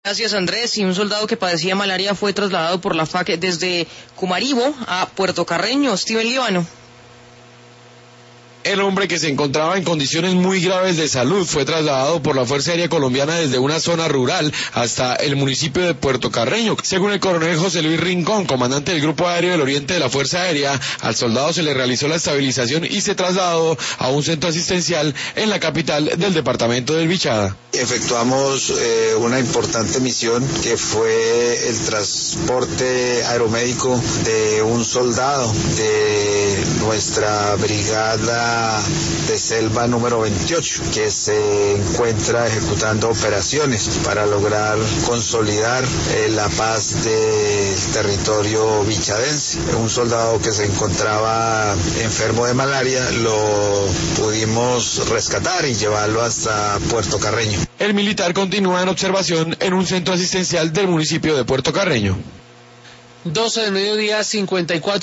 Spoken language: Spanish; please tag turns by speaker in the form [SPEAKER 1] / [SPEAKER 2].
[SPEAKER 1] Gracias, Andrés. Y un soldado que padecía malaria fue trasladado por la FAC desde Cumaribo a Puerto Carreño. Steven Líbano.
[SPEAKER 2] El hombre, que se encontraba en condiciones muy graves de salud, fue trasladado por la Fuerza Aérea Colombiana desde una zona rural hasta el municipio de Puerto Carreño. Según el coronel José Luis Rincón, comandante del Grupo Aéreo del Oriente de la Fuerza Aérea, al soldado se le realizó la estabilización y se trasladó a un centro asistencial en la capital del departamento del Bichada.
[SPEAKER 3] Efectuamos una importante misión que fue el transporte aeromédico de un soldado de nuestra brigada de selva número 28, que se encuentra ejecutando operaciones para lograr consolidar la paz del territorio bichadense. Un soldado que se encontraba enfermo de malaria lo pudimos rescatar y llevarlo hasta Puerto Carreño.
[SPEAKER 2] El militar continúa en observación en un centro asistencial del municipio de Puerto Carreño.
[SPEAKER 4] 12 del mediodía, 54